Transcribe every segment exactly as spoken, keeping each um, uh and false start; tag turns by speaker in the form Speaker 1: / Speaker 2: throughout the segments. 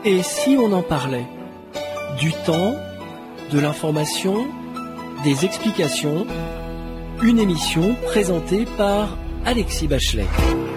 Speaker 1: Et si on en parlait? Du temps, de l'information, des explications, une émission présentée par Alexis Bachelet.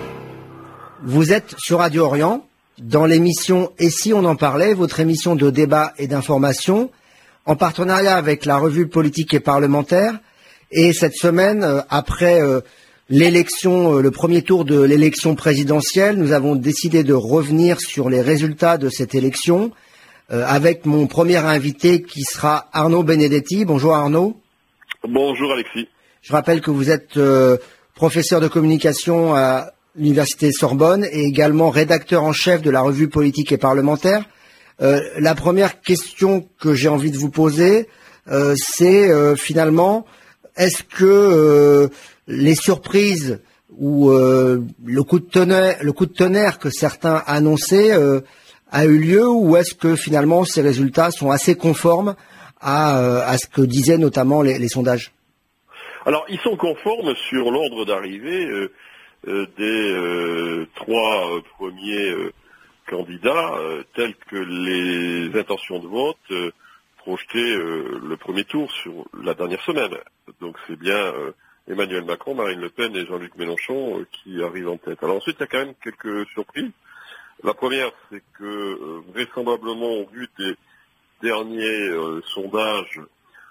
Speaker 2: Vous êtes sur Radio Orient, dans l'émission Et si on en parlait, votre émission de débat et d'information, en partenariat avec la revue politique et parlementaire. Et cette semaine, euh, après euh, l'élection, euh, le premier tour de l'élection présidentielle, nous avons décidé de revenir sur les résultats de cette élection euh, avec mon premier invité qui sera Arnaud Benedetti. Bonjour Arnaud.
Speaker 3: Bonjour Alexis.
Speaker 2: Je rappelle que vous êtes euh, professeur de communication à l'Université Sorbonne et également rédacteur en chef de la revue politique et parlementaire. Euh, la première question que j'ai envie de vous poser, euh, c'est euh, finalement, est-ce que euh, les surprises ou euh, le coup de tonnerre, le coup de tonnerre que certains annonçaient euh, a eu lieu, ou est-ce que finalement ces résultats sont assez conformes à, euh, à ce que disaient notamment les, les sondages?
Speaker 3: Alors, ils sont conformes sur l'ordre d'arrivée euh, euh, des euh, trois euh, premiers euh, candidats, euh, tels que les intentions de vote euh, projetées euh, le premier tour sur la dernière semaine. Donc c'est bien euh, Emmanuel Macron, Marine Le Pen et Jean-Luc Mélenchon euh, qui arrivent en tête. Alors ensuite, il y a quand même quelques surprises. La première, c'est que euh, vraisemblablement, au vu des derniers euh, sondages,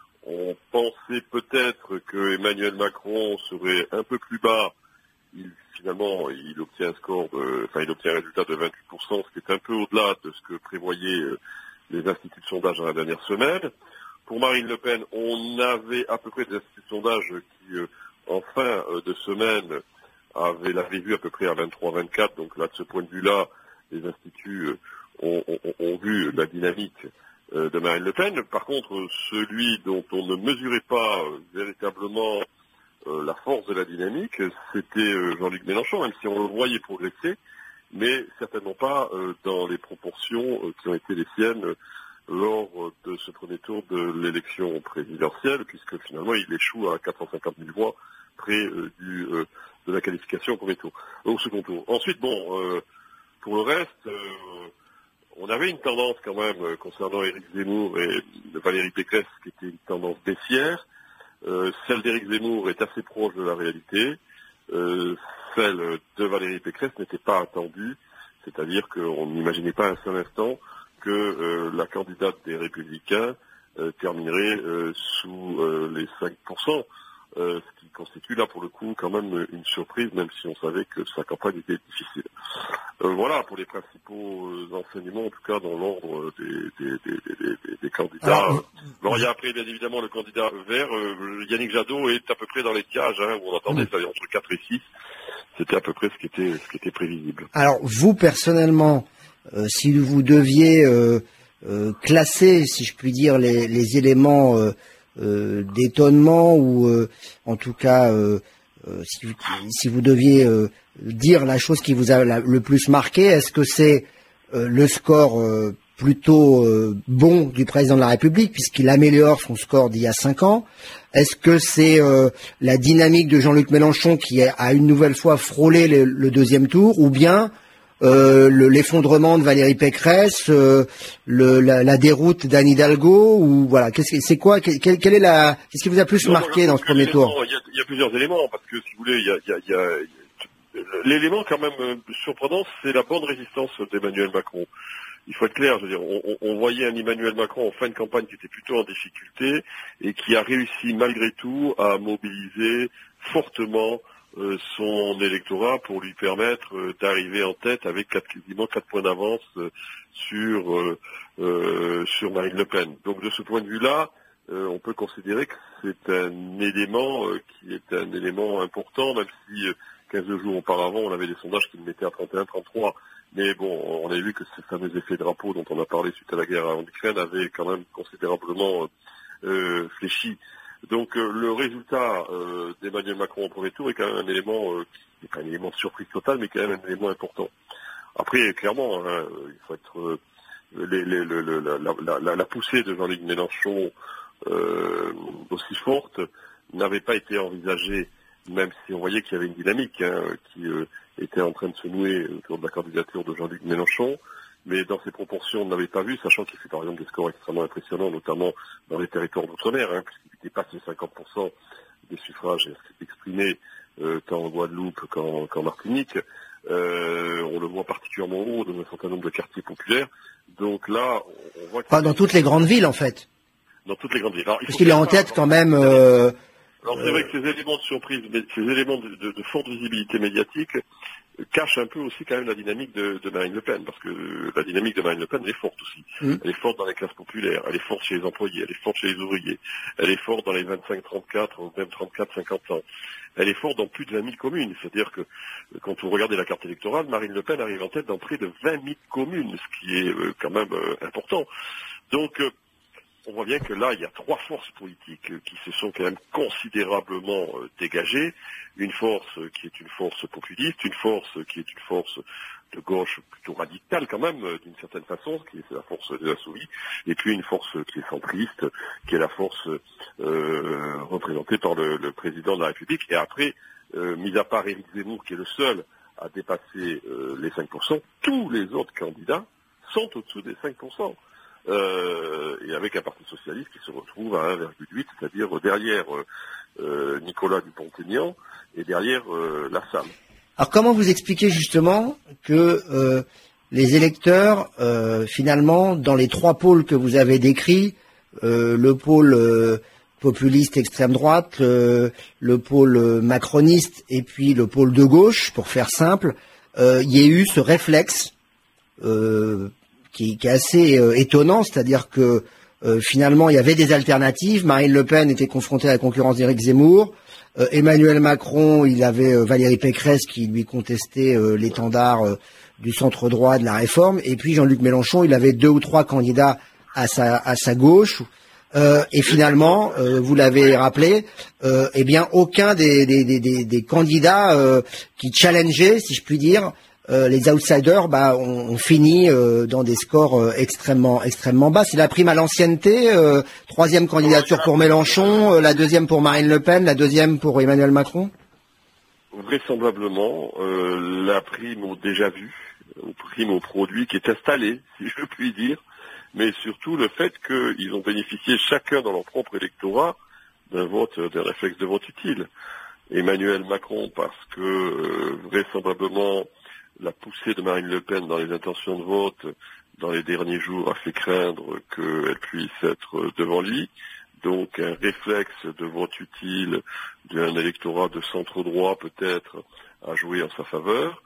Speaker 3: on pensait peut-être que Emmanuel Macron serait un peu plus bas. Il, finalement, il obtient un score de, enfin, il obtient un résultat de vingt-huit pour cent, ce qui est un peu au-delà de ce que prévoyaient euh, les instituts de sondage dans la dernière semaine. Pour Marine Le Pen, on avait à peu près des instituts de sondage qui, euh, en fin euh, de semaine, avaient l'avaient vu à peu près à vingt-trois vingt-quatre. Donc là, de ce point de vue-là, les instituts euh, ont, ont, ont vu la dynamique euh, de Marine Le Pen. Par contre, celui dont on ne mesurait pas euh, véritablement euh, la force de la dynamique, c'était euh, Jean-Luc Mélenchon, même si on le voyait progresser, mais certainement pas euh, dans les proportions euh, qui ont été les siennes euh, lors de ce premier tour de l'élection présidentielle, puisque finalement il échoue à quatre cent cinquante mille voix près euh, du, euh, de la qualification au premier tour, au second tour. Ensuite, bon, euh, pour le reste, euh, on avait une tendance quand même euh, concernant Éric Zemmour et Valérie Pécresse, qui était une tendance baissière. Euh, celle d'Éric Zemmour est assez proche de la réalité. Euh, celle de Valérie Pécresse n'était pas attendue, c'est-à-dire qu'on n'imaginait pas un seul instant que euh, la candidate des Républicains euh, terminerait euh, sous euh, les cinq pour cent, euh, ce qui constitue là pour le coup quand même une surprise, même si on savait que sa campagne était difficile. Euh, voilà pour les principaux euh, enseignements, en tout cas dans l'ordre des, des, des, des, des, des candidats. Alors, bon, il y a après bien évidemment le candidat vert, euh, Yannick Jadot est à peu près dans les tiages, hein, où on attendait ça entre quatre et six. C'était à peu près ce qui était, ce qui était prévisible.
Speaker 2: Alors vous personnellement, euh, si vous deviez euh, euh, classer, si je puis dire, les, les éléments euh, euh, d'étonnement ou euh, en tout cas euh, euh, si, si vous deviez euh, dire la chose qui vous a la, le plus marqué, est-ce que c'est euh, le score euh, plutôt euh, bon du président de la République, puisqu'il améliore son score d'il y a cinq ans? Est-ce que c'est euh, la dynamique de Jean-Luc Mélenchon qui a une nouvelle fois frôlé le, le deuxième tour, ou bien euh, le, l'effondrement de Valérie Pécresse, euh, le, la, la déroute d'Anne Hidalgo, ou voilà, qu'est-ce que c'est quoi, quelle, quelle est la, qu'est-ce qui vous a plus non, marqué dans ce premier tour?
Speaker 3: Il y, a, il y a plusieurs éléments, parce que si vous voulez, il y a, il y a, il y a l'élément quand même surprenant, c'est la bonne résistance d'Emmanuel Macron. Il faut être clair, je veux dire, on, on voyait un Emmanuel Macron en fin de campagne qui était plutôt en difficulté et qui a réussi malgré tout à mobiliser fortement euh, son électorat pour lui permettre euh, d'arriver en tête avec quatre, quasiment quatre points d'avance euh, sur euh, euh, sur Marine Le Pen. Donc de ce point de vue-là, euh, on peut considérer que c'est un élément euh, qui est un élément important, même si euh, quinze jours auparavant on avait des sondages qui le mettaient à trente et un trente-trois. Mais bon, on a vu que ces fameux effets drapeau dont on a parlé suite à la guerre en Ukraine avaient quand même considérablement euh, fléchi. Donc euh, le résultat euh, d'Emmanuel Macron au premier tour est quand même un élément, euh, qui n'est pas un élément de surprise totale, mais quand même un élément important. Après, clairement, hein, il faut être euh, les, les, le, le, la, la, la poussée de Jean-Luc Mélenchon euh, aussi forte n'avait pas été envisagée, même si on voyait qu'il y avait une dynamique hein, qui euh, était en train de se nouer autour de la candidature de Jean-Luc Mélenchon. mais dans ces proportions, on n'avait pas vu, sachant qu'il fait par exemple des scores extrêmement impressionnants, notamment dans les territoires d'outre-mer, hein, puisqu'il dépasse les cinquante pour cent des suffrages exprimés euh, tant en Guadeloupe qu'en, qu'en Martinique. Euh, on le voit particulièrement haut dans un certain nombre de quartiers populaires. Donc là, on, on voit...
Speaker 2: Pas dans toutes les grandes villes, en fait.
Speaker 3: Dans toutes les grandes villes. Alors,
Speaker 2: parce qu'il est en tête quand même... Euh,
Speaker 3: Alors c'est vrai que ces éléments de surprise, ces éléments de, de, de forte visibilité médiatique cachent un peu aussi quand même la dynamique de, de Marine Le Pen, parce que la dynamique de Marine Le Pen elle est forte aussi. Mmh. Elle est forte dans les classes populaires, elle est forte chez les employés, elle est forte chez les ouvriers, elle est forte dans les vingt-cinq trente-quatre ou même trente-quatre cinquante ans. Elle est forte dans plus de vingt mille communes, c'est-à-dire que quand vous regardez la carte électorale, Marine Le Pen arrive en tête dans près de vingt mille communes, ce qui est quand même important. Donc on voit bien que là, il y a trois forces politiques qui se sont quand même considérablement dégagées. Une force qui est une force populiste, une force qui est une force de gauche plutôt radicale quand même, d'une certaine façon, qui est la force de l'Insoumis, et puis une force qui est centriste, qui est la force euh, représentée par le, le président de la République. Et après, euh, mis à part Éric Zemmour, qui est le seul à dépasser euh, les cinq pour cent, tous les autres candidats sont au-dessous des cinq pour cent. Euh, et avec un parti socialiste qui se retrouve à un virgule huit, c'est-à-dire derrière euh, Nicolas Dupont-Aignan et derrière euh, la S A M.
Speaker 2: Alors comment vous expliquez justement que euh, les électeurs, euh, finalement, dans les trois pôles que vous avez décrits, euh, le pôle euh, populiste extrême droite, le, le pôle macroniste et puis le pôle de gauche, pour faire simple, euh, il y a eu ce réflexe euh, Qui, qui est assez euh, étonnant, c'est-à-dire que euh, finalement il y avait des alternatives. Marine Le Pen était confrontée à la concurrence d'Éric Zemmour. Euh, Emmanuel Macron, il avait euh, Valérie Pécresse qui lui contestait euh, l'étendard euh, du centre droit de la réforme. Et puis Jean-Luc Mélenchon, il avait deux ou trois candidats à sa, à sa gauche. Euh, et finalement, euh, vous l'avez rappelé, euh, eh bien aucun des, des, des, des, des candidats euh, qui challengeaient, si je puis dire, Euh, les outsiders, bah, ont, ont fini euh, dans des scores euh, extrêmement, extrêmement bas. C'est la prime à l'ancienneté. Euh, troisième candidature pour Mélenchon, euh, la deuxième pour Marine Le Pen, la deuxième pour Emmanuel Macron.
Speaker 3: Vraisemblablement, euh, la prime au déjà vu, au prime au produit qui est installé, si je puis dire, mais surtout le fait qu'ils ont bénéficié chacun dans leur propre électorat d'un vote, d'un réflexe de vote utile. Emmanuel Macron parce que euh, vraisemblablement la poussée de Marine Le Pen dans les intentions de vote dans les derniers jours a fait craindre qu'elle puisse être devant lui. Donc un réflexe de vote utile d'un électorat de centre-droit peut-être a joué en sa faveur.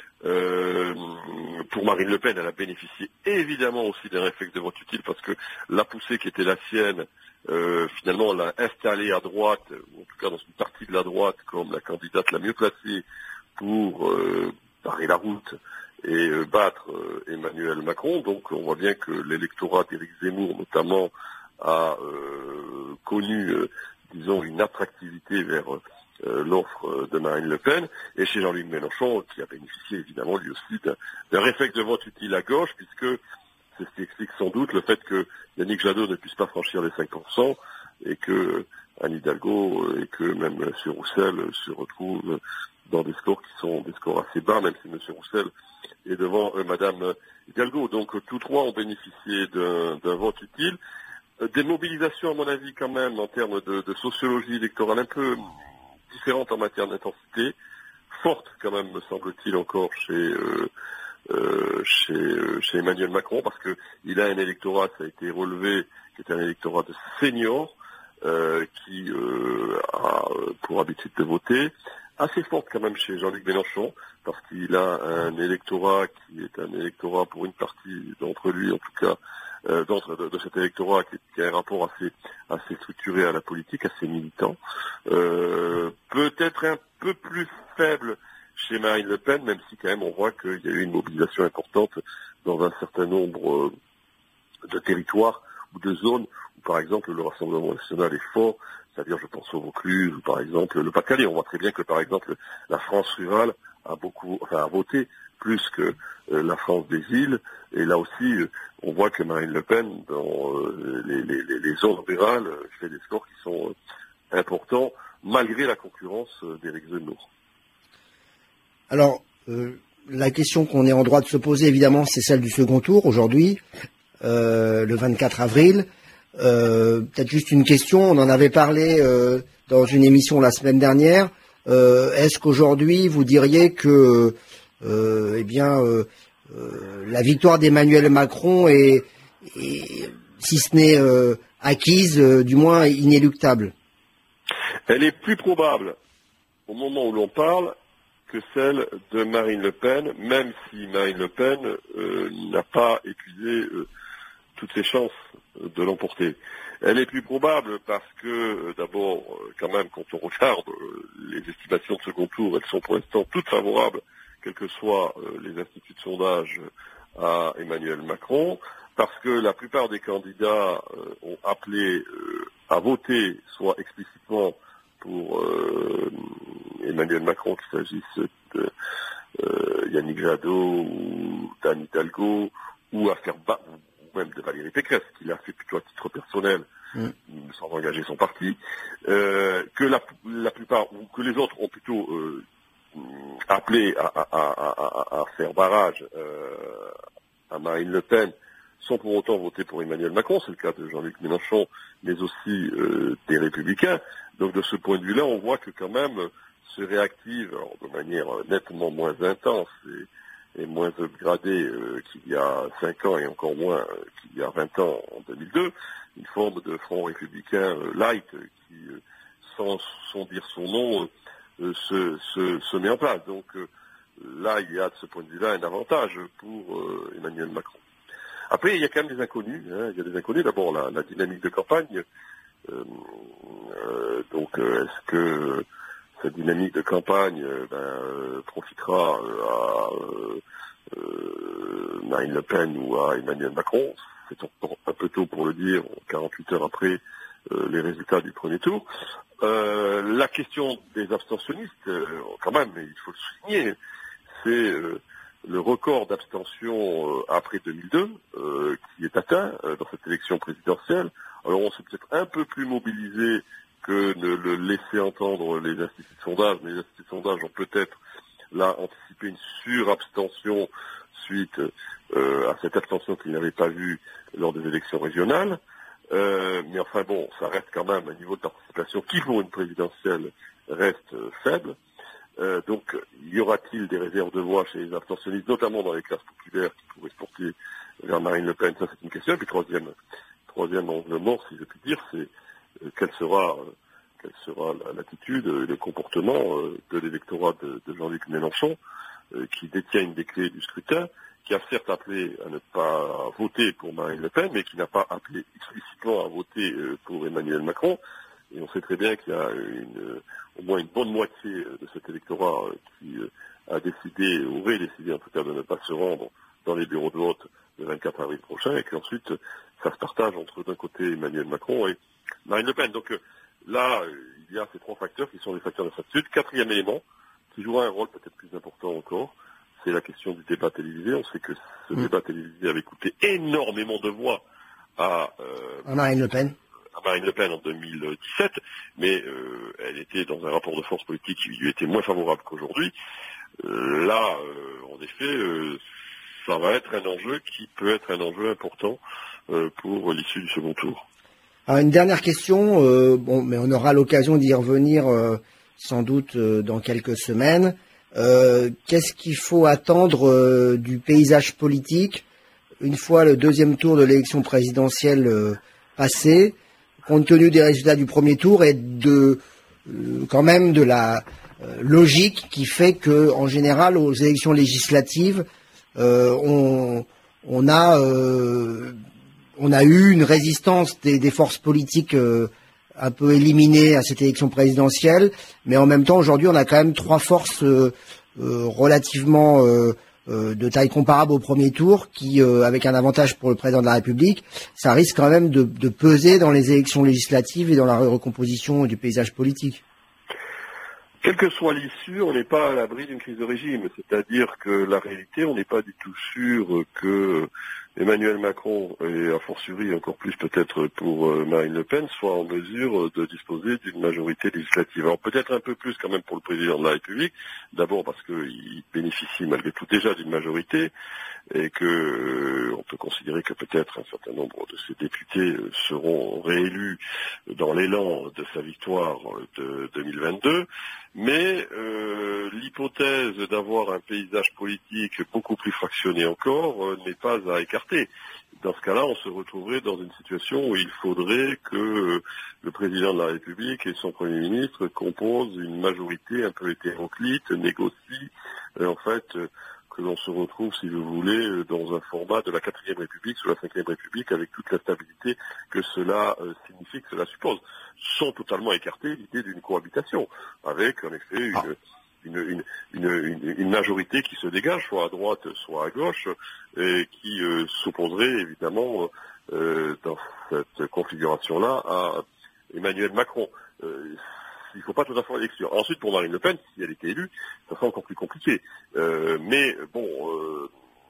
Speaker 3: Euh, pour Marine Le Pen, elle a bénéficié évidemment aussi d'un réflexe de vote utile parce que la poussée qui était la sienne, euh, finalement on l'a installée à droite, ou en tout cas dans une partie de la droite, comme la candidate la mieux placée pour euh, barrer la route et euh, battre euh, Emmanuel Macron. Donc on voit bien que l'électorat d'Éric Zemmour notamment a euh, connu, euh, disons, une attractivité vers euh, l'offre de Marine Le Pen, et chez Jean-Luc Mélenchon, qui a bénéficié évidemment lui aussi d'un, d'un réflexe de vote utile à gauche, puisque c'est ce qui explique sans doute le fait que Yannick Jadot ne puisse pas franchir les cinq pour cent, et que Anne Hidalgo et que même M. Roussel se retrouvent dans des scores qui sont des scores assez bas, même si M. Roussel est devant euh, Mme Hidalgo. Donc euh, tous trois ont bénéficié d'un, d'un vote utile. Euh, des mobilisations, à mon avis, quand même, en termes de, de sociologie électorale un peu différentes en matière d'intensité, fortes quand même, me semble-t-il, encore chez, euh, euh, chez, euh, chez Emmanuel Macron, parce qu'il a un électorat, ça a été relevé, qui est un électorat de seniors, euh, qui euh, a pour habitude de voter, assez forte quand même chez Jean-Luc Mélenchon, parce qu'il a un électorat qui est un électorat pour une partie d'entre lui, en tout cas, euh, d'entre de, de cet électorat qui, qui a un rapport assez assez structuré à la politique, assez militant. Euh, peut-être un peu plus faible chez Marine Le Pen, même si quand même on voit qu'il y a eu une mobilisation importante dans un certain nombre de territoires ou de zones où, par exemple, le Rassemblement national est fort. C'est-à-dire, je pense au Vaucluse, ou par exemple le Pas-de-Calais. On voit très bien que, par exemple, la France rurale a beaucoup, enfin, a voté plus que euh, la France des îles. Et là aussi, euh, on voit que Marine Le Pen, dans euh, les, les, les zones rurales, euh, fait des scores qui sont euh, importants, malgré la concurrence euh, d'Éric Zemmour.
Speaker 2: Alors, euh, la question qu'on est en droit de se poser, évidemment, c'est celle du second tour, aujourd'hui, euh, le vingt-quatre avril. Euh, peut-être juste une question, on en avait parlé euh, dans une émission la semaine dernière. Euh, est-ce qu'aujourd'hui, vous diriez que, euh, eh bien, euh, euh, la victoire d'Emmanuel Macron est, est si ce n'est euh, acquise, euh, du moins inéluctable?
Speaker 3: Elle est plus probable, au moment où l'on parle, que celle de Marine Le Pen, même si Marine Le Pen euh, n'a pas épuisé euh, toutes ses chances de l'emporter. Elle est plus probable parce que, euh, d'abord, euh, quand même, quand on regarde euh, les estimations de second tour, elles sont pour l'instant toutes favorables, quels que soient euh, les instituts de sondage, à Emmanuel Macron, parce que la plupart des candidats euh, ont appelé euh, à voter, soit explicitement pour euh, Emmanuel Macron, qu'il s'agisse de euh, Yannick Jadot ou d'Anne Hidalgo, ou à faire bas, ou même de Valérie Pécresse, qui l'a fait plutôt à titre personnel, mmh. sans engager son parti, euh, que la, la plupart, ou que les autres ont plutôt euh, appelé à, à, à, à faire barrage euh, à Marine Le Pen, sans pour autant voter pour Emmanuel Macron, c'est le cas de Jean-Luc Mélenchon, mais aussi euh, des Républicains. Donc de ce point de vue-là, on voit que quand même se réactive alors, de manière nettement moins intense et, et moins upgradée euh, qu'il y a cinq ans et encore moins euh, qu'il y a vingt ans en deux mille deux, une forme de front républicain euh, light qui, euh, sans, sans dire son nom, euh, se, se, se met en place. Donc euh, là, il y a de ce point de vue-là un avantage pour euh, Emmanuel Macron. Après, il y a quand même des inconnus. Hein. Il y a des inconnus. D'abord, la, la dynamique de campagne. Euh, euh, donc, euh, est-ce que cette dynamique de campagne euh, ben, euh, profitera euh, à euh, Marine Le Pen ou à Emmanuel Macron? C'est encore un peu tôt pour le dire, quarante-huit heures après euh, les résultats du premier tour. Euh, la question des abstentionnistes, euh, quand même, il faut le souligner, c'est euh, le record d'abstention euh, après deux mille deux euh, qui est atteint euh, dans cette élection présidentielle. Alors on s'est peut-être un peu plus mobilisé que ne le laisser entendre les instituts de sondage, mais les instituts de sondage ont peut-être là anticipé une surabstention suite euh, à cette abstention qu'ils n'avaient pas vue lors des élections régionales. Euh, mais enfin bon, ça reste quand même un niveau de participation qui pour une présidentielle reste euh, faible. Euh, donc, y aura-t-il des réserves de voix chez les abstentionnistes, notamment dans les classes populaires, qui pourraient se porter vers Marine Le Pen? Ça, c'est une question. Et puis, troisième, troisième angle mort, si je puis dire, c'est euh, quelle sera, euh, quelle sera la, l'attitude et le comportement euh, de l'électorat de, de Jean-Luc Mélenchon, euh, qui détient une des clés du scrutin, qui a certes appelé à ne pas voter pour Marine Le Pen, mais qui n'a pas appelé explicitement à voter euh, pour Emmanuel Macron. Et on sait très bien qu'il y a une, au moins une bonne moitié de cet électorat qui a décidé, aurait décidé en tout cas de ne pas se rendre dans les bureaux de vote le vingt-quatre avril prochain, et qu'ensuite ça se partage entre d'un côté Emmanuel Macron et Marine Le Pen. Donc là, il y a ces trois facteurs qui sont des facteurs d'incertitude. Quatrième élément, qui jouera un rôle peut-être plus important encore, c'est la question du débat télévisé. On sait que ce mmh. débat télévisé avait coûté énormément de voix à, euh,
Speaker 2: à Marine Le Pen.
Speaker 3: à Marine Le Pen en deux mille dix-sept, mais euh, elle était dans un rapport de force politique qui lui était moins favorable qu'aujourd'hui. Euh, là, euh, en effet, euh, ça va être un enjeu qui peut être un enjeu important euh, pour l'issue du second tour.
Speaker 2: Alors, une dernière question, euh, bon, mais on aura l'occasion d'y revenir euh, sans doute euh, dans quelques semaines. Euh, qu'est-ce qu'il faut attendre euh, du paysage politique une fois le deuxième tour de l'élection présidentielle euh, passé, compte tenu des résultats du premier tour et de euh, quand même de la euh, logique qui fait que, en général, aux élections législatives, euh, on, on a euh, on a eu une résistance des, des forces politiques euh, un peu éliminées à cette élection présidentielle, mais en même temps, aujourd'hui, on a quand même trois forces euh, euh, relativement euh, Euh, de taille comparable au premier tour, qui, euh, avec un avantage pour le président de la République, ça risque quand même de, de peser dans les élections législatives et dans la recomposition du paysage politique.
Speaker 3: Quelle que soit l'issue, on n'est pas à l'abri d'une crise de régime. C'est-à-dire que la réalité, on n'est pas du tout sûr que Emmanuel Macron, et a fortiori encore plus peut-être pour euh, Marine Le Pen, soient en mesure de disposer d'une majorité législative. Alors peut-être un peu plus quand même pour le président de la République, d'abord parce qu'il bénéficie malgré tout déjà d'une majorité, et que euh, on peut considérer que peut-être un certain nombre de ses députés euh, seront réélus dans l'élan de sa victoire de deux mille vingt-deux, mais euh, l'hypothèse d'avoir un paysage politique beaucoup plus fractionné encore euh, n'est pas à écarter. Dans ce cas-là, on se retrouverait dans une situation où il faudrait que euh, le président de la République et son Premier ministre composent une majorité un peu hétéroclite, négocient, euh, en fait, euh, que l'on se retrouve, si vous voulez, dans un format de la quatrième République sous la cinquième République, avec toute la stabilité que cela euh, signifie, que cela suppose, sans totalement écarter l'idée d'une cohabitation, avec en effet une, une, une, une, une, une majorité qui se dégage, soit à droite, soit à gauche, et qui euh, s'opposerait évidemment euh, dans cette configuration-là à Emmanuel Macron. Euh, Il ne faut pas tout à fait l'exclure. Ensuite, pour Marine Le Pen, si elle était élue, ça sera encore plus compliqué. Euh, mais bon, euh,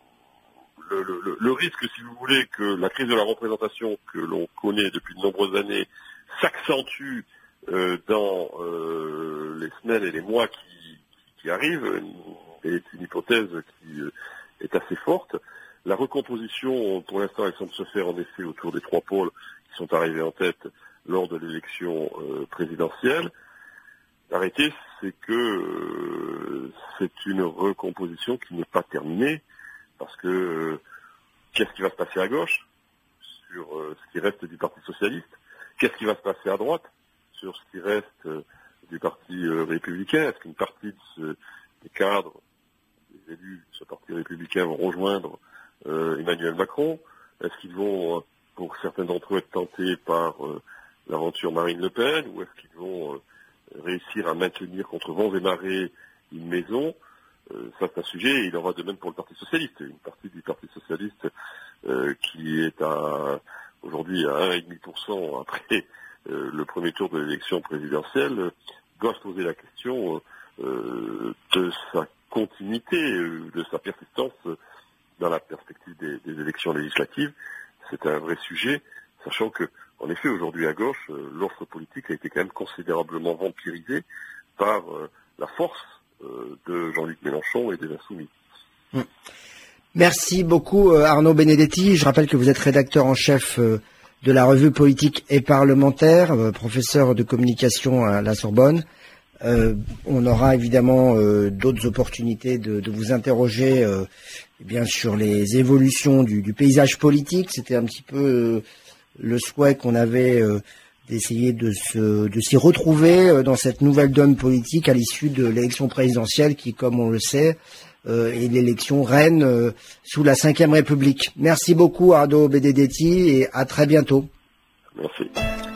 Speaker 3: le, le, le risque, si vous voulez, que la crise de la représentation que l'on connaît depuis de nombreuses années s'accentue euh, dans euh, les semaines et les mois qui, qui arrivent est une hypothèse qui euh, est assez forte. La recomposition, pour l'instant, elle semble se faire en effet autour des trois pôles qui sont arrivés en tête lors de l'élection euh, présidentielle. L'arrêté, c'est que euh, c'est une recomposition qui n'est pas terminée, parce que euh, qu'est-ce qui va se passer à gauche sur euh, ce qui reste du Parti socialiste? Qu'est-ce qui va se passer à droite sur ce qui reste euh, du Parti euh, républicain? Est-ce qu'une partie de ce, des cadres, des élus de ce Parti républicain vont rejoindre euh, Emmanuel Macron? Est-ce qu'ils vont, pour certains d'entre eux, être tentés par euh, l'aventure Marine Le Pen, ou est-ce qu'ils vont euh, réussir à maintenir contre vents et marées une maison? euh, Ça, c'est un sujet, et il en va de même pour le Parti socialiste. Une partie du Parti socialiste euh, qui est à aujourd'hui à un virgule cinq pour cent après euh, le premier tour de l'élection présidentielle, euh, doit se poser la question euh, de sa continuité, euh, de sa persistance euh, dans la perspective des, des élections législatives. C'est un vrai sujet, sachant que en effet, aujourd'hui à gauche, euh, l'offre politique a été quand même considérablement vampirisée par euh, la force euh, de Jean-Luc Mélenchon et des Insoumis.
Speaker 2: Mmh. Merci beaucoup euh, Arnaud Benedetti. Je rappelle que vous êtes rédacteur en chef euh, de la revue politique et parlementaire, euh, professeur de communication à la Sorbonne. Euh, on aura évidemment euh, d'autres opportunités de, de vous interroger euh, eh bien sur les évolutions du, du paysage politique. C'était un petit peu euh, le souhait qu'on avait euh, d'essayer de se de s'y retrouver euh, dans cette nouvelle donne politique à l'issue de l'élection présidentielle qui, comme on le sait, euh, est l'élection reine euh, sous la cinquième République. Merci beaucoup Arnaud Benedetti et à très bientôt.
Speaker 3: Merci.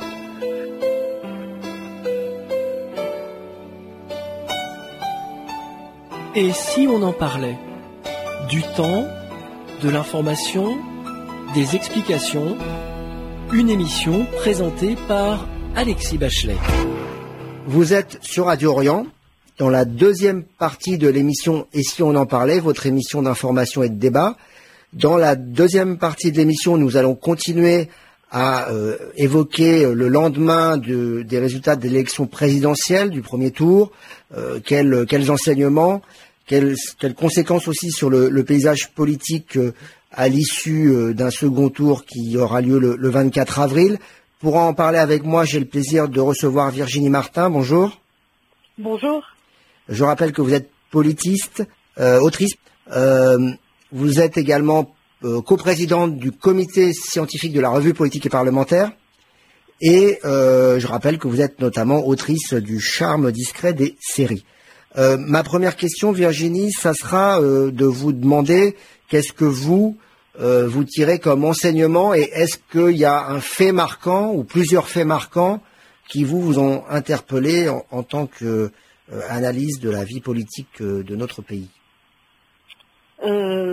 Speaker 1: Et si on en parlait? Du temps, de l'information, des explications. Une émission présentée par Alexis Bachelet.
Speaker 2: Vous êtes sur Radio Orient, dans la deuxième partie de l'émission « Et si on en parlait ?», votre émission d'information et de débat. Dans la deuxième partie de l'émission, nous allons continuer à euh, évoquer le lendemain de, des résultats de l'élection présidentielle du premier tour, euh, quels, quels enseignements, quelles, quelles conséquences aussi sur le, le paysage politique euh, à l'issue d'un second tour qui aura lieu le, le vingt-quatre avril. Pour en parler avec moi, j'ai le plaisir de recevoir Virginie Martin. Bonjour.
Speaker 4: Bonjour.
Speaker 2: Je rappelle que vous êtes politiste, euh, autrice. Euh, vous êtes également euh, coprésidente du comité scientifique de la revue politique et parlementaire. Et euh, je rappelle que vous êtes notamment autrice du charme discret des séries. Euh, ma première question, Virginie, ça sera euh, de vous demander qu'est-ce que vous, euh, vous tirez comme enseignement et est-ce qu'il y a un fait marquant ou plusieurs faits marquants qui vous, vous ont interpellé en, en tant qu'analyse euh, de la vie politique euh, de notre pays?
Speaker 4: euh,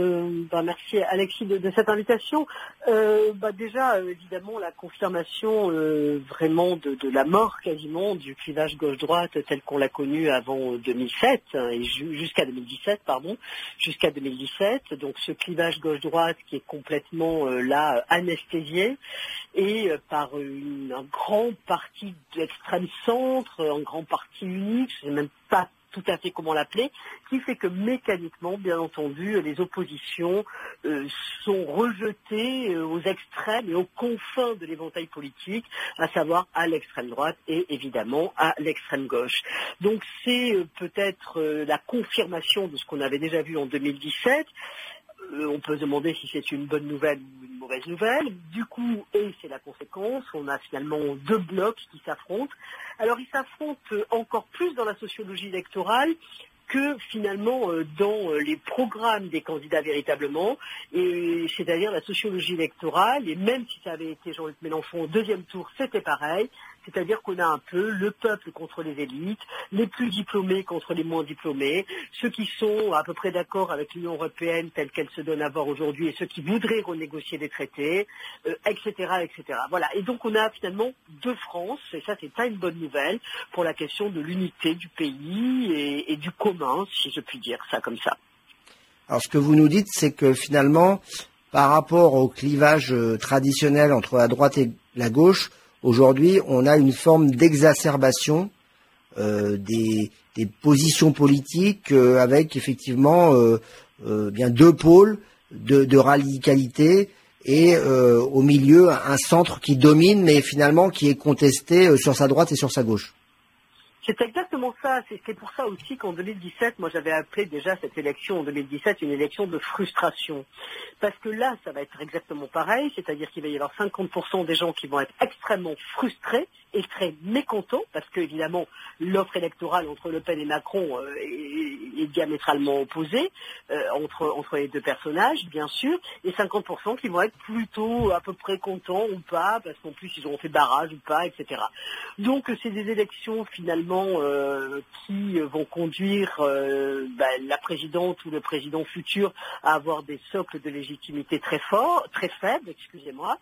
Speaker 4: bah, merci Alexis de, de cette invitation. Euh, bah, déjà, euh, évidemment, la confirmation euh, vraiment de, de la mort quasiment du clivage gauche-droite tel qu'on l'a connu avant deux mille sept, hein, et ju- jusqu'à deux mille dix-sept, pardon, jusqu'à deux mille dix-sept. Donc ce clivage gauche-droite qui est complètement euh, là anesthésié et euh, par une, un grand parti de l'extrême centre, un grand parti unique, je sais même pas tout à fait comment l'appeler, qui fait que mécaniquement, bien entendu, les oppositions euh, sont rejetées euh, aux extrêmes et aux confins de l'éventail politique, à savoir à l'extrême droite et évidemment à l'extrême gauche. Donc c'est euh, peut-être euh, la confirmation de ce qu'on avait déjà vu en deux mille dix-sept. Euh, on peut se demander si c'est une bonne nouvelle ou une mauvaise nouvelle. Du coup, et c'est la conséquence, on a finalement deux blocs qui s'affrontent. Alors ils s'affrontent encore plus dans la sociologie électorale que finalement euh, dans euh, les programmes des candidats véritablement, et c'est-à-dire la sociologie électorale, et même si ça avait été Jean-Luc Mélenchon au deuxième tour, c'était pareil, c'est-à-dire qu'on a un peu le peuple contre les élites, les plus diplômés contre les moins diplômés, ceux qui sont à peu près d'accord avec l'Union européenne telle qu'elle se donne à voir aujourd'hui, et ceux qui voudraient renégocier des traités, euh, et cetera, et cetera. Voilà. Et donc on a finalement deux France, et ça c'est pas une bonne nouvelle pour la question de l'unité du pays et, et du commun, si je puis dire ça comme ça.
Speaker 2: Alors ce que vous nous dites, c'est que finalement, par rapport au clivage euh, traditionnel entre la droite et la gauche, aujourd'hui, on a une forme d'exacerbation euh, des, des positions politiques euh, avec effectivement euh, euh, bien deux pôles de, de radicalité et euh, au milieu un centre qui domine, mais finalement qui est contesté euh, sur sa droite et sur sa gauche.
Speaker 4: C'est exactement ça. C'est, c'est pour ça aussi qu'en deux mille dix-sept, moi j'avais appelé déjà cette élection en deux mille dix-sept une élection de frustration. Parce que là, ça va être exactement pareil, c'est-à-dire qu'il va y avoir cinquante pour cent des gens qui vont être extrêmement frustrés et très mécontents, parce que évidemment l'offre électorale entre Le Pen et Macron euh, est, est diamétralement opposée euh, entre, entre les deux personnages, bien sûr, et cinquante pour cent qui vont être plutôt à peu près contents ou pas, parce qu'en plus ils auront fait barrage ou pas, et cetera. Donc c'est des élections finalement Euh, qui vont conduire euh, bah, la présidente ou le président futur à avoir des socles de légitimité très forts, très faibles, excusez-moi,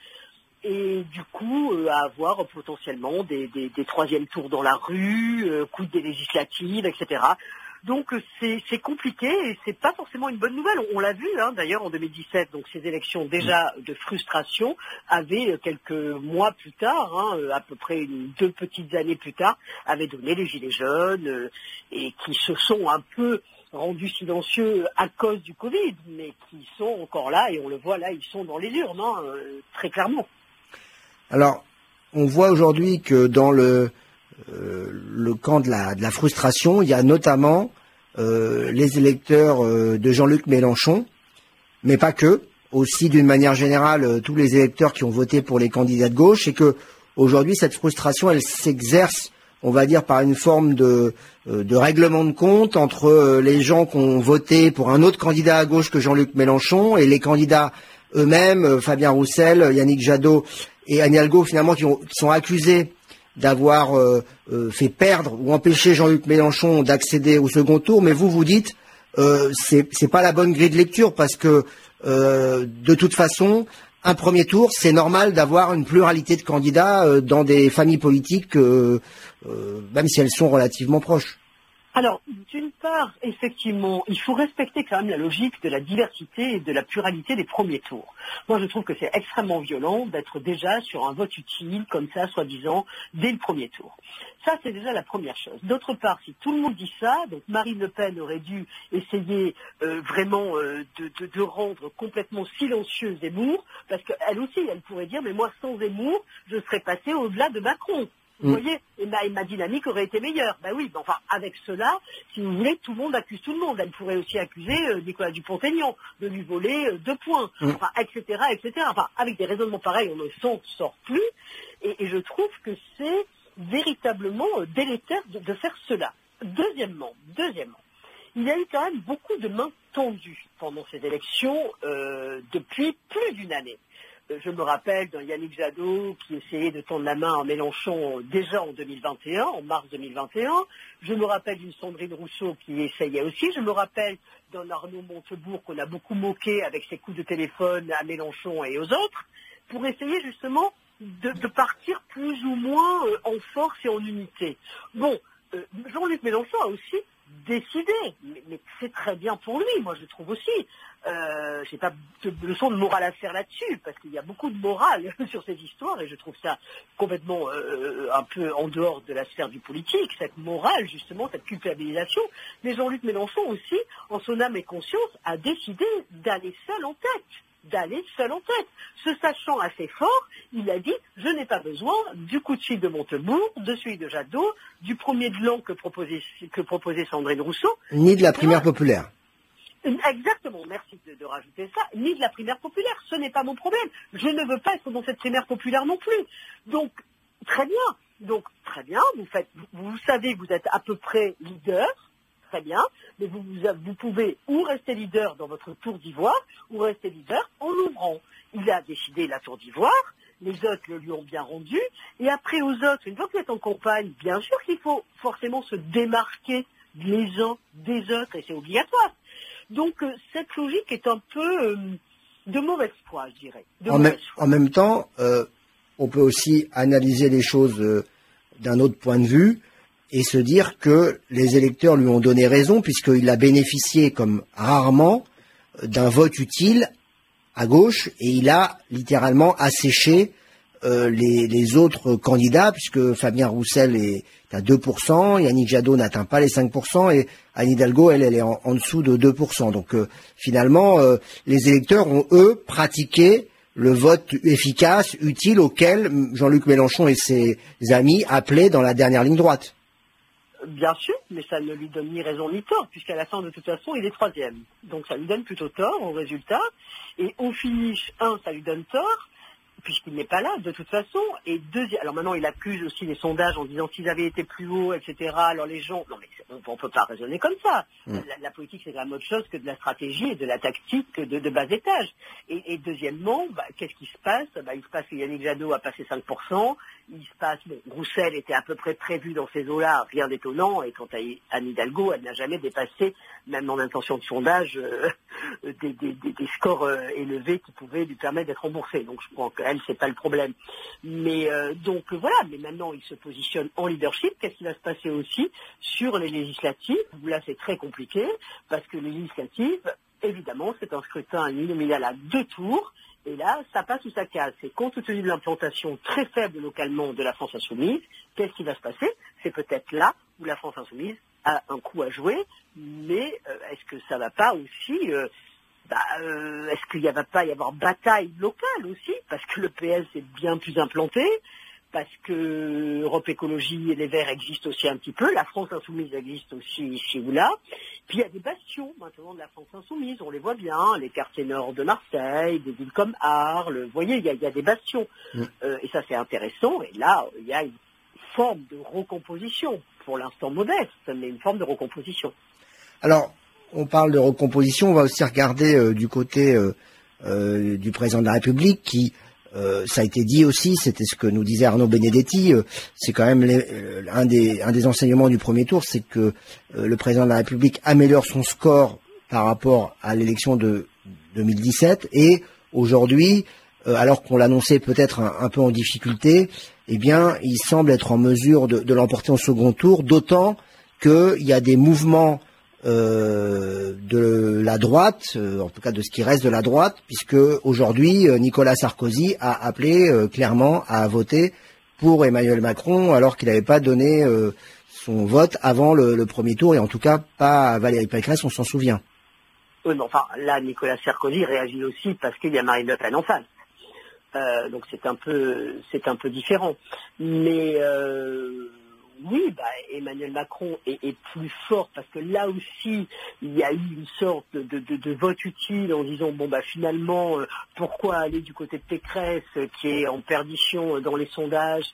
Speaker 4: et du coup euh, à avoir potentiellement des, des, des troisièmes tours dans la rue, euh, coups des législatives, et cetera. Donc c'est, c'est compliqué et c'est pas forcément une bonne nouvelle. On, on l'a vu hein, d'ailleurs en deux mille dix-sept, donc ces élections déjà de frustration avaient quelques mois plus tard, hein, à peu près une, deux petites années plus tard, avaient donné les gilets jaunes euh, et qui se sont un peu rendus silencieux à cause du Covid, mais qui sont encore là et on le voit là, ils sont dans les urnes, hein, euh, très clairement.
Speaker 2: Alors, on voit aujourd'hui que dans le Euh, le camp de la, de la frustration, il y a notamment euh, les électeurs euh, de Jean-Luc Mélenchon, mais pas que, aussi d'une manière générale euh, tous les électeurs qui ont voté pour les candidats de gauche, et que aujourd'hui cette frustration, elle s'exerce, on va dire, par une forme de, euh, de règlement de compte entre euh, les gens qui ont voté pour un autre candidat à gauche que Jean-Luc Mélenchon et les candidats eux-mêmes, euh, Fabien Roussel, Yannick Jadot et Anne Hidalgo, finalement, qui, ont, qui sont accusés d'avoir euh, euh, fait perdre ou empêcher Jean-Luc Mélenchon d'accéder au second tour, mais vous vous dites euh, c'est c'est pas la bonne grille de lecture parce que euh, de toute façon un premier tour c'est normal d'avoir une pluralité de candidats euh, dans des familles politiques euh, euh, même si elles sont relativement proches.
Speaker 4: Alors, d'une part, effectivement, il faut respecter quand même la logique de la diversité et de la pluralité des premiers tours. Moi, je trouve que c'est extrêmement violent d'être déjà sur un vote utile, comme ça, soi-disant, dès le premier tour. Ça, c'est déjà la première chose. D'autre part, si tout le monde dit ça, donc Marine Le Pen aurait dû essayer euh, vraiment euh, de, de, de rendre complètement silencieux Zemmour, parce qu'elle aussi, elle pourrait dire, mais moi, sans Zemmour, je serais passée au-delà de Macron. Vous mmh. voyez, et ma, et ma dynamique aurait été meilleure. Ben oui, ben enfin, avec cela, si vous voulez, tout le monde accuse tout le monde. Elle pourrait aussi accuser euh, Nicolas Dupont-Aignan de lui voler euh, deux points, mmh. enfin, et cetera, et cetera. Enfin, avec des raisonnements pareils, on ne s'en sort plus. Et, et je trouve que c'est véritablement euh, délétère de, de faire cela. Deuxièmement, deuxièmement, il y a eu quand même beaucoup de mains tendues pendant ces élections euh, depuis plus d'une année. Je me rappelle d'un Yannick Jadot qui essayait de tendre la main à Mélenchon déjà en deux mille vingt et un, en mars deux mille vingt et un. Je me rappelle d'une Sandrine Rousseau qui essayait aussi. Je me rappelle d'un Arnaud Montebourg qu'on a beaucoup moqué avec ses coups de téléphone à Mélenchon et aux autres, pour essayer justement de, de partir plus ou moins euh, en force et en unité. Bon, euh, Jean-Luc Mélenchon a aussi décidé, mais, mais c'est très bien pour lui, moi je trouve aussi. Euh, j'ai pas de leçon de morale à faire là-dessus, parce qu'il y a beaucoup de morale sur ces histoires, et je trouve ça complètement euh, un peu en dehors de la sphère du politique, cette morale justement, cette culpabilisation. Mais Jean-Luc Mélenchon aussi, en son âme et conscience, a décidé d'aller seul en tête. d'aller seul en tête. Se sachant assez fort, il a dit « Je n'ai pas besoin du coup de fil de Montebourg, de celui de Jadot, du premier de l'an que proposait, que proposait Sandrine Rousseau. »
Speaker 2: Ni de la primaire populaire.
Speaker 4: Exactement, merci de, de rajouter ça, ni de la primaire populaire. Ce n'est pas mon problème. Je ne veux pas être dans cette primaire populaire non plus. Donc, très bien. Donc, très bien, vous, faites, vous, vous savez que vous êtes à peu près leader. Très bien, mais vous, vous, vous pouvez ou rester leader dans votre tour d'ivoire, ou rester leader en l'ouvrant. Il a décidé la tour d'ivoire, les autres le lui ont bien rendu, et après aux autres, une fois que vous êtes en campagne, bien sûr qu'il faut forcément se démarquer les uns des autres, et c'est obligatoire. Donc euh, cette logique est un peu euh, de mauvaise foi, je dirais. De
Speaker 2: en, même, en même temps, euh, on peut aussi analyser les choses euh, d'un autre point de vue, et se dire que les électeurs lui ont donné raison, puisqu'il a bénéficié, comme rarement, d'un vote utile à gauche, et il a littéralement asséché euh, les, les autres candidats, puisque Fabien Roussel est à deux pour cent, Yannick Jadot n'atteint pas les cinq pour cent, et Anne Hidalgo, elle, elle est en, en dessous de deux pour cent. Donc euh, finalement, euh, les électeurs ont, eux, pratiqué le vote efficace, utile, auquel Jean-Luc Mélenchon et ses amis appelaient dans la dernière ligne droite.
Speaker 4: Bien sûr, mais ça ne lui donne ni raison ni tort, puisqu'à la fin, de toute façon, il est troisième. Donc ça lui donne plutôt tort au résultat. Et au finish, un, ça lui donne tort, puisqu'il n'est pas là, de toute façon. Et deux, alors maintenant, il accuse aussi les sondages en disant s'ils avaient été plus hauts, et cetera. Alors les gens, non mais on ne peut pas raisonner comme ça. Mmh. La, la politique, c'est quand même autre chose que de la stratégie et de la tactique de, de bas étage. Et, et deuxièmement, bah, qu'est-ce qui se passe bah, Il se passe que Yannick Jadot a passé cinq pour cent. Il se passe, bon, Roussel était à peu près prévu dans ces eaux-là, rien d'étonnant. Et quant à Anne Hidalgo, elle n'a jamais dépassé, même en intention de sondage, euh, des, des, des, des scores euh, élevés qui pouvaient lui permettre d'être remboursée. Donc je crois qu'elle, c'est pas le problème. Mais euh, donc voilà, mais maintenant il se positionne en leadership. Qu'est-ce qui va se passer aussi sur les législatives? Là c'est très compliqué, parce que les législatives, évidemment, c'est un scrutin uninominal à deux tours. Et là, ça passe ou ça casse. Et compte tenu de l'implantation très faible localement de la France insoumise, qu'est-ce qui va se passer? C'est peut-être là où la France insoumise a un coup à jouer, mais euh, est-ce que ça va pas aussi... Euh, bah, euh, est-ce qu'il ne va pas y avoir bataille locale aussi? Parce que le P S est bien plus implanté, parce que Europe Écologie et les Verts existent aussi un petit peu, la France Insoumise existe aussi ici ou là. Puis il y a des bastions maintenant de la France Insoumise, on les voit bien, les quartiers nord de Marseille, des villes comme Arles, vous voyez, il y a, il y a des bastions. Mmh. Euh, et ça c'est intéressant, et là il y a une forme de recomposition, pour l'instant modeste, mais une forme de recomposition.
Speaker 2: Alors, on parle de recomposition, on va aussi regarder euh, du côté euh, euh, du président de la République qui... Euh, ça a été dit aussi, c'était ce que nous disait Arnaud Benedetti, euh, c'est quand même les, euh, un, des, un des enseignements du premier tour, c'est que euh, le président de la République améliore son score par rapport à l'élection de deux mille dix-sept, et aujourd'hui, euh, alors qu'on l'annonçait peut-être un, un peu en difficulté, eh bien, il semble être en mesure de, de l'emporter au second tour, d'autant qu'il y a des mouvements Euh, de la droite, euh, en tout cas de ce qui reste de la droite, puisque aujourd'hui euh, Nicolas Sarkozy a appelé euh, clairement à voter pour Emmanuel Macron, alors qu'il n'avait pas donné euh, son vote avant le, le premier tour, et en tout cas pas à Valérie Pécresse, on s'en souvient.
Speaker 4: Oui, mais enfin, là, Nicolas Sarkozy réagit aussi parce qu'il y a Marine Le Pen en face. Euh, donc c'est un peu, c'est un peu différent. Mais euh, oui, bah, Emmanuel Macron est, est plus fort parce que là aussi, il y a eu une sorte de, de, de vote utile en disant, bon, bah, finalement, euh, pourquoi aller du côté de Pécresse, euh, qui est en perdition dans les sondages,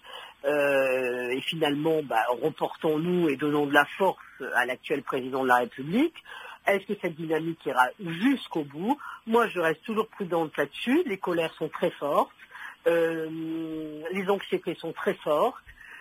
Speaker 4: euh, et finalement, bah, reportons-nous et donnons de la force à l'actuel président de la République. Est-ce que cette dynamique ira jusqu'au bout? Moi, je reste toujours prudente là-dessus. Les colères sont très fortes. Euh, les anxiétés sont très fortes.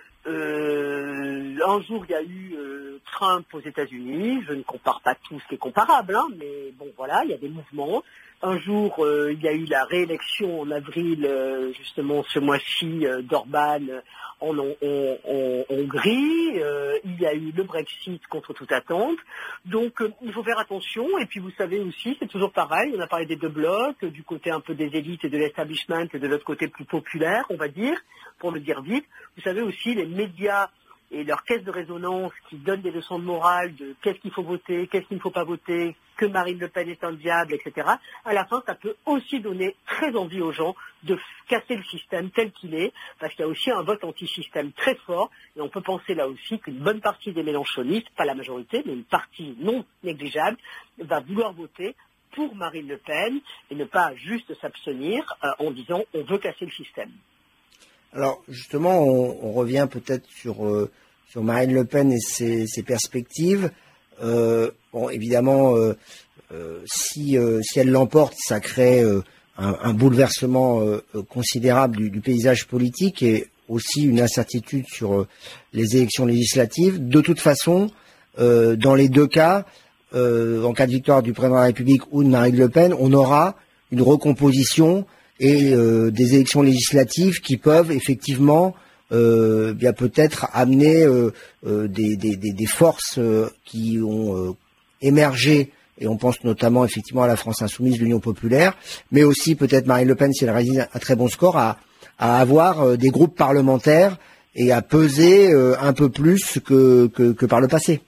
Speaker 4: Euh, un jour, il y a eu euh, Trump aux États-Unis. Je ne compare pas tout ce qui est comparable, hein, mais bon, voilà, il y a des mouvements. Un jour, euh, il y a eu la réélection en avril, euh, justement ce mois-ci, euh, d'Orban en, en, en, en Hongrie. Euh, il y a eu le Brexit contre toute attente. Donc, euh, il faut faire attention. Et puis, vous savez aussi, c'est toujours pareil. On a parlé des deux blocs, du côté un peu des élites et de l'establishment, et de l'autre côté plus populaire, on va dire, pour le dire vite. Vous savez aussi, les médias et leur caisse de résonance qui donnent des leçons de morale de qu'est-ce qu'il faut voter, qu'est-ce qu'il ne faut pas voter, que Marine Le Pen est un diable, et cetera. À la fin, ça peut aussi donner très envie aux gens de casser le système tel qu'il est, parce qu'il y a aussi un vote anti-système très fort, et on peut penser là aussi qu'une bonne partie des mélenchonistes, pas la majorité, mais une partie non négligeable, va vouloir voter pour Marine Le Pen et ne pas juste s'abstenir euh, en disant on veut casser le système.
Speaker 2: Alors justement, on, on revient peut-être sur, euh, sur Marine Le Pen et ses, ses perspectives. Euh, bon, évidemment, euh, euh, si, euh, si elle l'emporte, ça crée euh, un, un bouleversement euh, considérable du, du paysage politique et aussi une incertitude sur euh, les élections législatives. De toute façon, euh, dans les deux cas, euh, en cas de victoire du président de la République ou de Marine Le Pen, on aura une recomposition et euh, des élections législatives qui peuvent effectivement euh, bien peut-être amener euh, euh, des, des, des, des forces euh, qui ont euh, émergé, et on pense notamment effectivement à la France Insoumise, l'Union Populaire, mais aussi peut-être Marine Le Pen, si elle réalise un très bon score, à, à avoir euh, des groupes parlementaires et à peser euh, un peu plus que, que, que par le passé.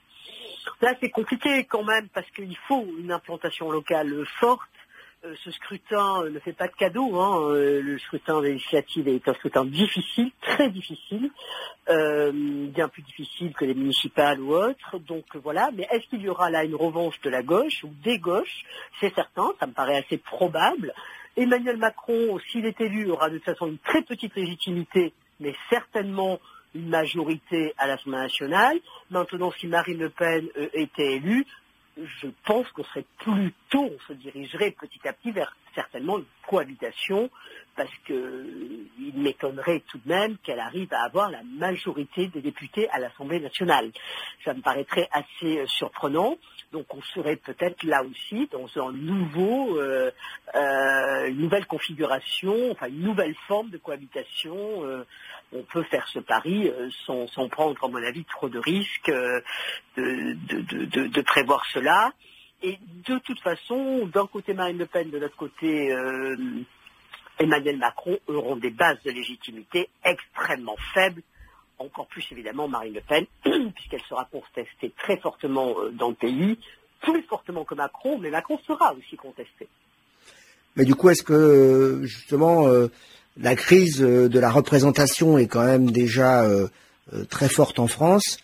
Speaker 4: Là, c'est compliqué quand même, parce qu'il faut une implantation locale forte. Ce scrutin ne fait pas de cadeau, hein. Le scrutin législatif est un scrutin difficile, très difficile, euh, bien plus difficile que les municipales ou autres. Donc voilà, mais est-ce qu'il y aura là une revanche de la gauche ou des gauches? C'est certain, ça me paraît assez probable. Emmanuel Macron, s'il est élu, aura de toute façon une très petite légitimité, mais certainement une majorité à l'Assemblée nationale. Maintenant, si Marine Le Pen euh, était élue, je pense qu'on serait plutôt, on se dirigerait petit à petit vers certainement une cohabitation, parce que il m'étonnerait tout de même qu'elle arrive à avoir la majorité des députés à l'Assemblée nationale. Ça me paraîtrait assez euh, surprenant. Donc on serait peut-être là aussi dans un nouveau, euh, euh, une nouvelle configuration, enfin une nouvelle forme de cohabitation. Euh, on peut faire ce pari euh, sans, sans prendre, à mon avis, trop de risques euh, de, de, de, de prévoir cela. Et de toute façon, d'un côté Marine Le Pen, de l'autre côté euh, Emmanuel Macron auront des bases de légitimité extrêmement faibles. Encore plus évidemment Marine Le Pen, puisqu'elle sera contestée très fortement dans le pays, plus fortement que Macron, mais Macron sera aussi contesté.
Speaker 2: Mais du coup, est-ce que justement euh, la crise de la représentation est quand même déjà euh, très forte en France?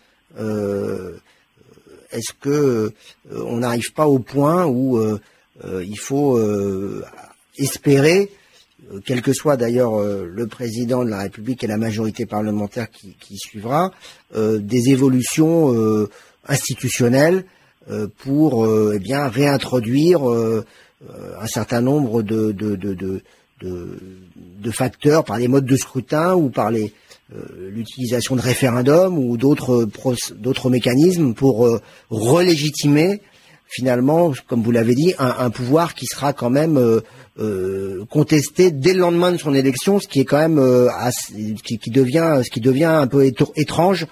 Speaker 2: euh, Est-ce que euh, on n'arrive pas au point où euh, euh, il faut euh, espérer, quel que soit d'ailleurs euh, le président de la République et la majorité parlementaire qui, qui suivra, euh, des évolutions euh, institutionnelles euh, pour euh, eh bien réintroduire euh, un certain nombre de, de, de, de, de, de facteurs par les modes de scrutin ou par les euh, l'utilisation de référendums ou d'autres d'autres mécanismes pour euh, relégitimer finalement, comme vous l'avez dit, un, un pouvoir qui sera quand même euh, euh, contesté dès le lendemain de son élection, ce qui est quand même euh, assez, qui, qui devient, ce qui devient un peu étrange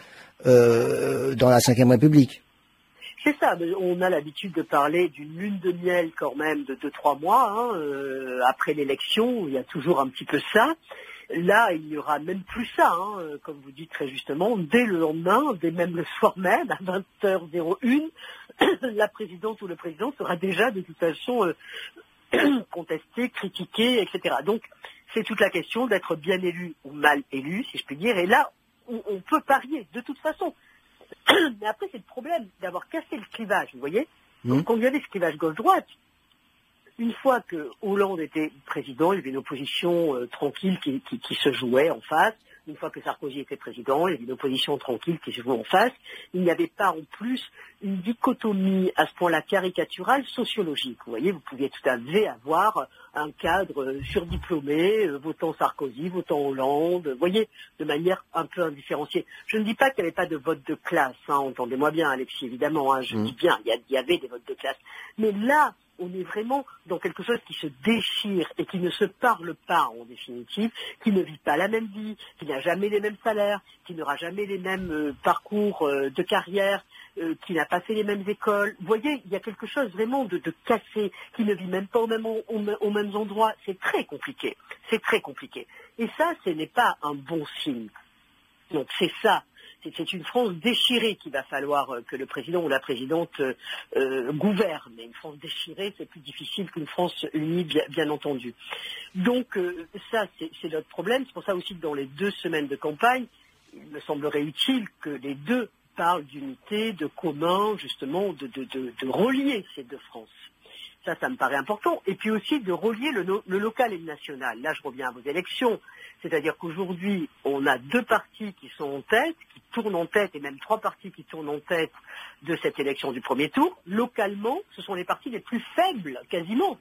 Speaker 2: euh, dans la Cinquième République.
Speaker 4: C'est ça, on a l'habitude de parler d'une lune de miel quand même de deux trois mois hein, euh, après l'élection, il y a toujours un petit peu ça. Là, il n'y aura même plus ça, hein, comme vous dites très justement, dès le lendemain, dès même le soir même, à vingt heures zéro une, la présidente ou le président sera déjà de toute façon euh, contesté, critiqué, et cetera. Donc, c'est toute la question d'être bien élu ou mal élu, si je puis dire, et là, on, on peut parier, de toute façon. Mais après, c'est le problème d'avoir cassé le clivage, vous voyez. Mmh. Donc, quand il y avait ce clivage gauche-droite, une fois que Hollande était président, il y avait une opposition euh, tranquille qui, qui, qui se jouait en face. une fois que Sarkozy était président, il y avait une opposition tranquille qui se jouait en face. Il n'y avait pas en plus une dichotomie à ce point-là caricaturale sociologique. Vous voyez, vous pouviez tout à fait avoir un cadre surdiplômé, euh, votant Sarkozy, votant Hollande, vous voyez, de manière un peu indifférenciée. Je ne dis pas qu'il n'y avait pas de vote de classe, hein, entendez-moi bien Alexis, évidemment, hein, je mmh. dis bien, il y, y avait des votes de classe. Mais là, on est vraiment dans quelque chose qui se déchire et qui ne se parle pas en définitive, qui ne vit pas la même vie, qui n'a jamais les mêmes salaires, qui n'aura jamais les mêmes euh, parcours euh, de carrière, euh, qui n'a pas fait les mêmes écoles. Vous voyez, il y a quelque chose vraiment de, de cassé, qui ne vit même pas au même, au, aux mêmes endroits. C'est très compliqué, c'est très compliqué. Et ça, ce n'est pas un bon signe. Donc c'est ça. C'est une France déchirée qu'il va falloir que le président ou la présidente euh, gouverne. Et une France déchirée, c'est plus difficile qu'une France unie, bien, bien entendu. Donc euh, ça, c'est notre problème. C'est pour ça aussi que dans les deux semaines de campagne, il me semblerait utile que les deux parlent d'unité, de commun, justement, de, de, de, de relier ces deux France. Ça, ça me paraît important. Et puis aussi de relier le, le local et le national. Là, je reviens à vos élections. C'est-à-dire qu'aujourd'hui, on a deux partis qui sont en tête, qui tournent en tête, et même trois partis qui tournent en tête de cette élection du premier tour. Localement, ce sont les partis les plus faibles, quasiment.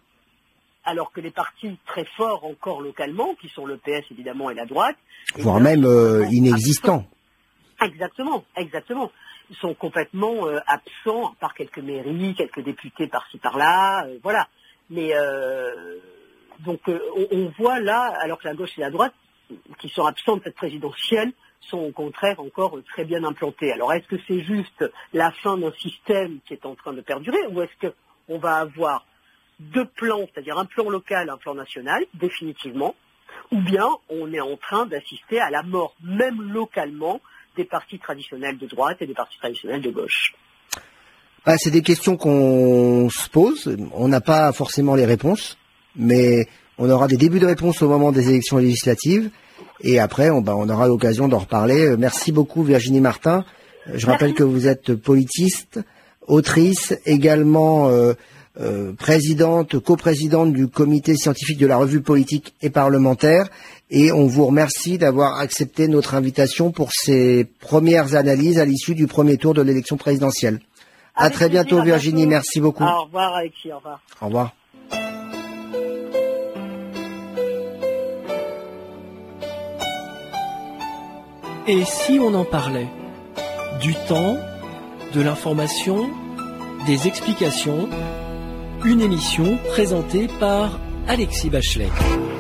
Speaker 4: Alors que les partis très forts encore localement, qui sont le P S évidemment et la droite...
Speaker 2: Voire même euh, inexistants.
Speaker 4: Exactement, exactement. Ils sont complètement euh, absents, par quelques mairies, quelques députés par-ci par-là, euh, voilà. Mais euh, donc euh, on, on voit là, alors que la gauche et la droite, qui sont absents de cette présidentielle, sont au contraire encore euh, très bien implantés. Alors est-ce que c'est juste la fin d'un système qui est en train de perdurer, ou est-ce qu'on va avoir deux plans, c'est-à-dire un plan local, un plan national, définitivement, ou bien on est en train d'assister à la mort, même localement, des partis traditionnels de droite et des partis traditionnels de gauche?
Speaker 2: Bah, c'est des questions qu'on se pose. On n'a pas forcément les réponses, mais on aura des débuts de réponses au moment des élections législatives. Et après, on, bah, on aura l'occasion d'en reparler. Merci beaucoup, Virginie Martin. Je Merci. rappelle que vous êtes politiste, autrice, également euh, euh, présidente, coprésidente du comité scientifique de la revue politique et parlementaire. Et on vous remercie d'avoir accepté notre invitation pour ces premières analyses à l'issue du premier tour de l'élection présidentielle. À Avec très bientôt, plaisir, Virginie. Bientôt. Merci beaucoup.
Speaker 4: Au revoir, Alexis. Au revoir.
Speaker 2: Au revoir.
Speaker 1: Et si on en parlait du temps, de l'information, des explications, une émission présentée par Alexis Bachelet.